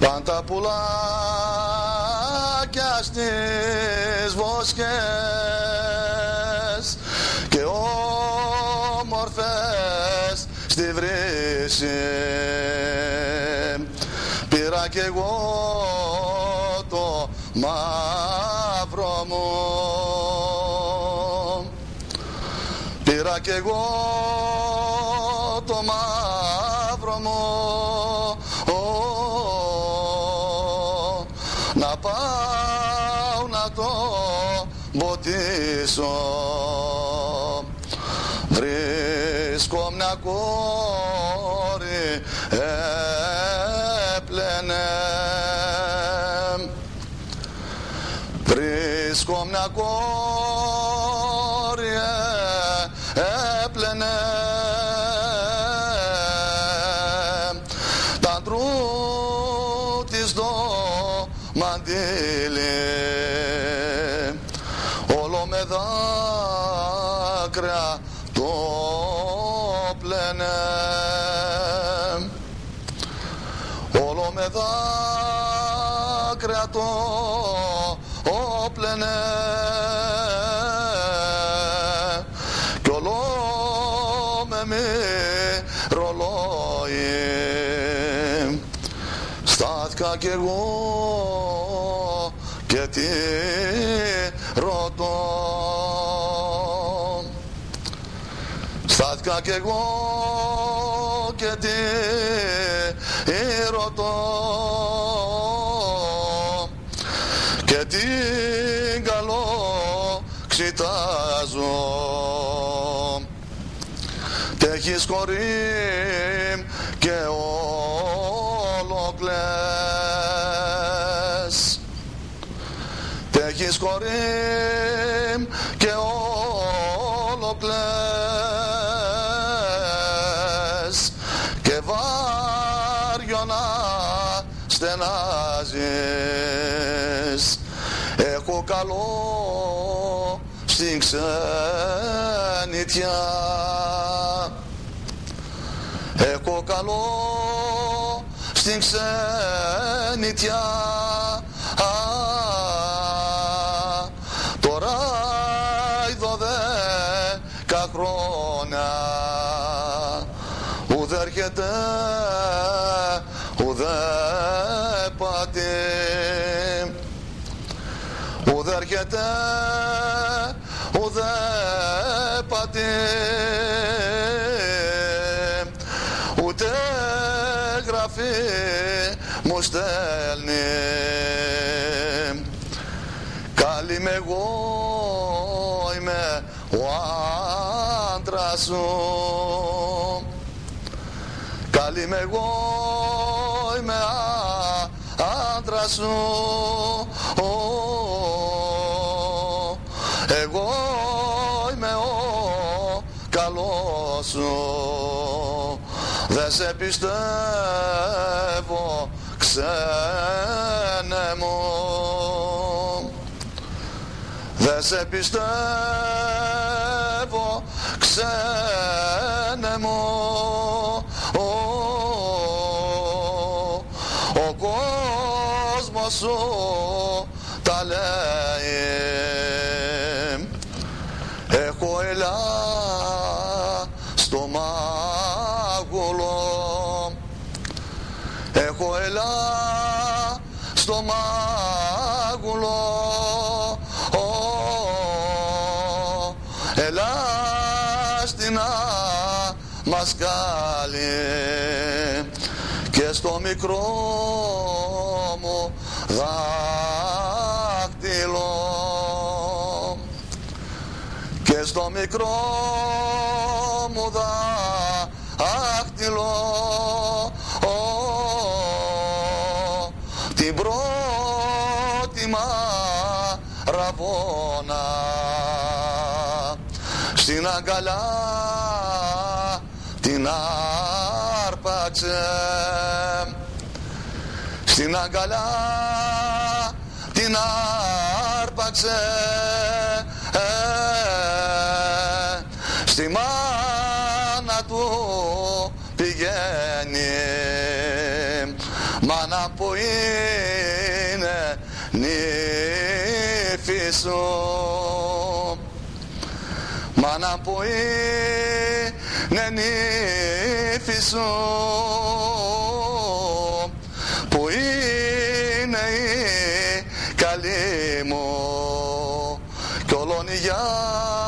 Παν τα πουλάκια στις βοσκές και όμορφες στη βρύση. Πήρα κι εγώ το μαύρο μου, πήρα κι εγώ το μαύρο μου, να πάω να το ποτίσω. Βρίσκω μια κόρη έπλαινε, βρίσκω μια κόρη έπλαινε, τα ντρού της το μαντήλι όλο με δάκρυα το πλένε, όλο με δάκρυα το πλένε κι όλο με ρολόι. Στάθηκα κι εγώ και τι ρωτώ, στάθηκα κι εγώ και τι ρωτώ, και την καλό ξητάζω. Τ' έχεις χωρίμ και όλο κλαις, τ' έχεις χωρίμ και όλο κλαις και βάριο να στενάζεις. Έχω καλό στην ξενιτιά, έχω καλό στην ξενιτιά. Τώρα οι 12 χρόνια ουδέ έρχεται ουδέ πατή, ουδέ έρχεται ουδέ πατή, ούτε γραφή μου στέλνει. Καλή είμαι εγώ, είμαι ο άντρας σου, καλή είμαι εγώ, είμαι άντρας σου, εγώ είμαι ο καλός σου. Δε σε πιστεύω ξένε μου, δε σε πιστεύω ξένε μου, ο κόσμος σου τα λέει. Έχω ελά στο μάγουλο, έχω ελά στο μάγουλο, ελά στην μασκάλη και στο μικρό μου δάχτυλο, και στο μικρό μου δάχτυλο την πρώτη μαραβώνα στην αγκαλιά την άρπαξε, στην αγκαλιά την άρπαξε, στη μάνα του πηγαίνει, μάνα που είναι νύφη σου, μάνα που είναι νύφη σου, που είναι η καλή μου κι όλον η